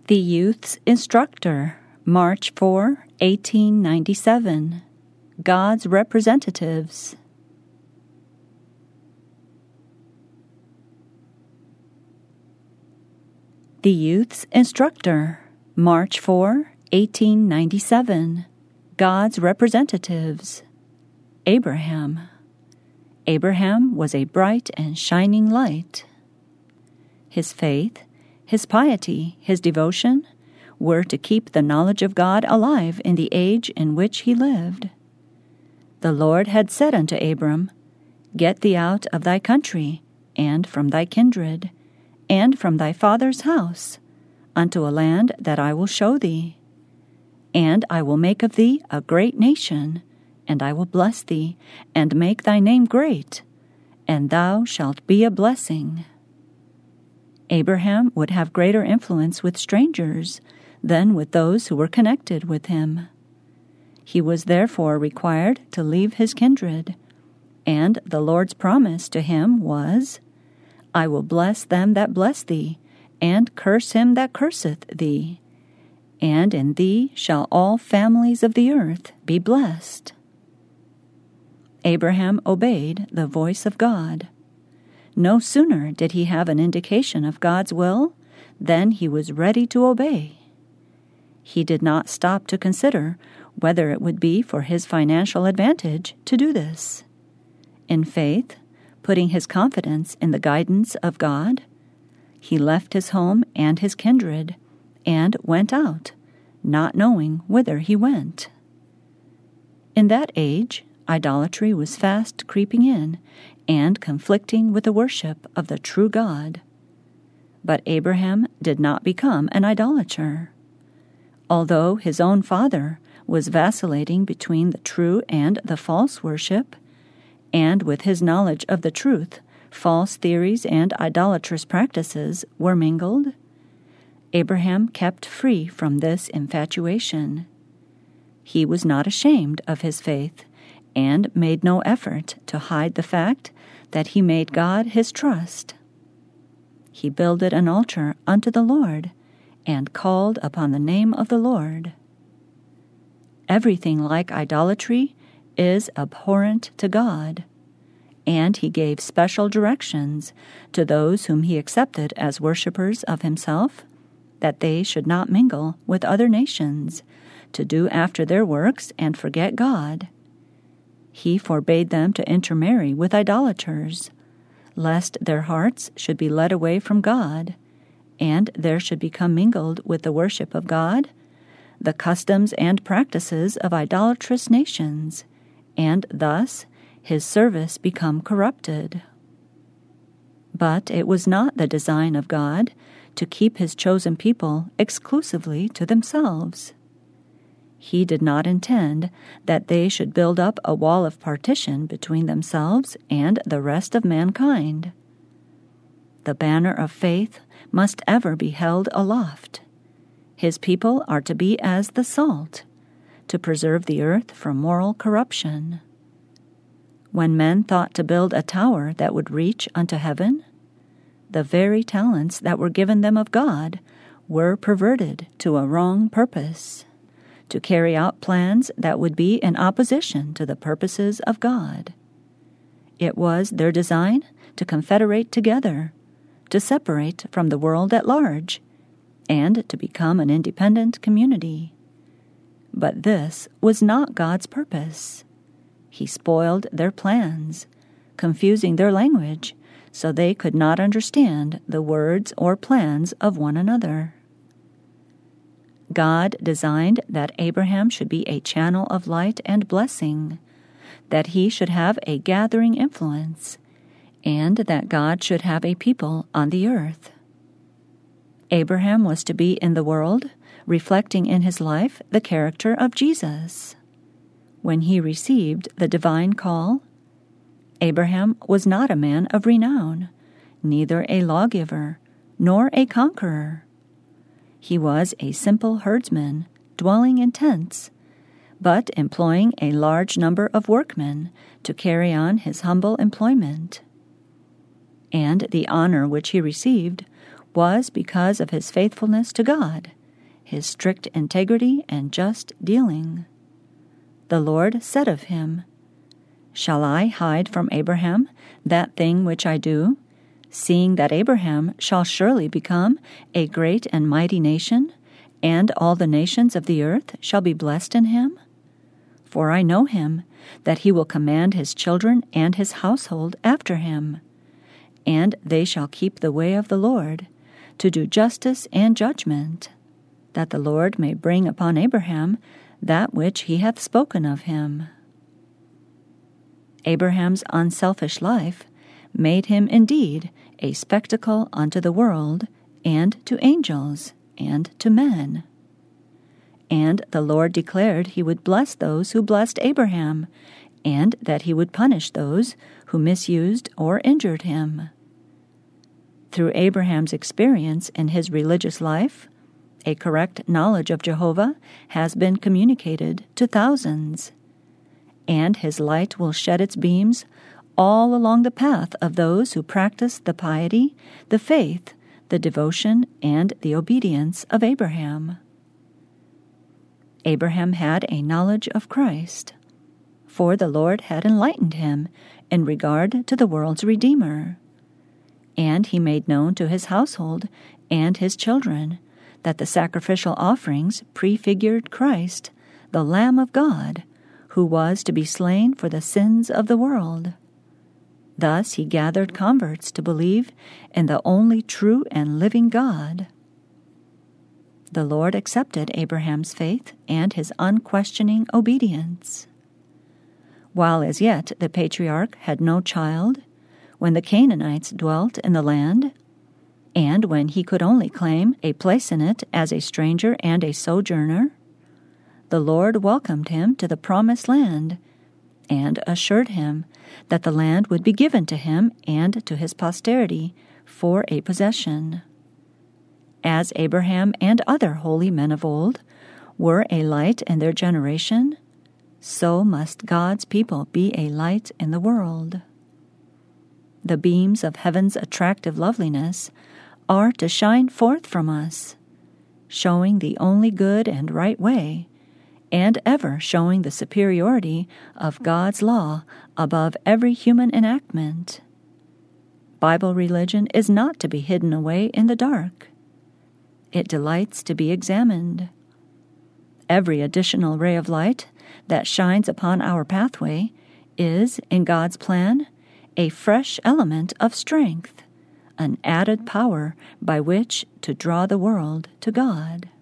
The Youth's Instructor, March 4, 1897. God's Representatives. The Youth's Instructor, March 4, 1897. God's Representatives. Abraham. Abraham was a bright and shining light. His faith, his piety, his devotion were to keep the knowledge of God alive in the age in which he lived. The Lord had said unto Abram, Get thee out of thy country, and from thy kindred, and from thy father's house, unto a land that I will show thee. And I will make of thee a great nation, and I will bless thee, and make thy name great, and thou shalt be a blessing. Abraham would have greater influence with strangers than with those who were connected with him. He was therefore required to leave his kindred, and the Lord's promise to him was, I will bless them that bless thee, and curse him that curseth thee. And in thee shall all families of the earth be blessed. Abraham obeyed the voice of God. No sooner did he have an indication of God's will than he was ready to obey. He did not stop to consider whether it would be for his financial advantage to do this. In faith, putting his confidence in the guidance of God, he left his home and his kindred and went out, not knowing whither he went. In that age, idolatry was fast creeping in and conflicting with the worship of the true God. But Abraham did not become an idolater. Although his own father was vacillating between the true and the false worship, and with his knowledge of the truth, false theories and idolatrous practices were mingled, Abraham kept free from this infatuation. He was not ashamed of his faith, and made no effort to hide the fact that he made God his trust. He builded an altar unto the Lord, and called upon the name of the Lord. Everything like idolatry is abhorrent to God, and he gave special directions to those whom he accepted as worshippers of himself, that they should not mingle with other nations, to do after their works and forget God. He forbade them to intermarry with idolaters, lest their hearts should be led away from God, and there should become mingled with the worship of God the customs and practices of idolatrous nations, and thus his service become corrupted. But it was not the design of God to keep his chosen people exclusively to themselves. He did not intend that they should build up a wall of partition between themselves and the rest of mankind. The banner of faith must ever be held aloft. His people are to be as the salt, to preserve the earth from moral corruption. When men thought to build a tower that would reach unto heaven, the very talents that were given them of God were perverted to a wrong purpose, to carry out plans that would be in opposition to the purposes of God. It was their design to confederate together, to separate from the world at large, and to become an independent community. But this was not God's purpose. He spoiled their plans, confusing their language so they could not understand the words or plans of one another. God designed that Abraham should be a channel of light and blessing, that he should have a gathering influence, and that God should have a people on the earth. Abraham was to be in the world, reflecting in his life the character of Jesus. When he received the divine call, Abraham was not a man of renown, neither a lawgiver, nor a conqueror. He was a simple herdsman, dwelling in tents, but employing a large number of workmen to carry on his humble employment. And the honor which he received was because of his faithfulness to God, his strict integrity and just dealing. The Lord said of him, "Shall I hide from Abraham that thing which I do, seeing that Abraham shall surely become a great and mighty nation, and all the nations of the earth shall be blessed in him? For I know him, that he will command his children and his household after him, and they shall keep the way of the Lord, to do justice and judgment, that the Lord may bring upon Abraham that which he hath spoken of him." Abraham's unselfish life made him indeed a spectacle unto the world, and to angels, and to men. And the Lord declared he would bless those who blessed Abraham, and that he would punish those who misused or injured him. Through Abraham's experience in his religious life, a correct knowledge of Jehovah has been communicated to thousands, and his light will shed its beams all along the path of those who practice the piety, the faith, the devotion, and the obedience of Abraham. Abraham had a knowledge of Christ, for the Lord had enlightened him in regard to the world's Redeemer. And he made known to his household and his children that the sacrificial offerings prefigured Christ, the Lamb of God, who was to be slain for the sins of the world. Thus he gathered converts to believe in the only true and living God. The Lord accepted Abraham's faith and his unquestioning obedience. While as yet the patriarch had no child, when the Canaanites dwelt in the land, and when he could only claim a place in it as a stranger and a sojourner, the Lord welcomed him to the promised land, and assured him that the land would be given to him and to his posterity for a possession. As Abraham and other holy men of old were a light in their generation, so must God's people be a light in the world. The beams of heaven's attractive loveliness are to shine forth from us, showing the only good and right way, and ever showing the superiority of God's law above every human enactment. Bible religion is not to be hidden away in the dark. It delights to be examined. Every additional ray of light that shines upon our pathway is, in God's plan, a fresh element of strength, an added power by which to draw the world to God.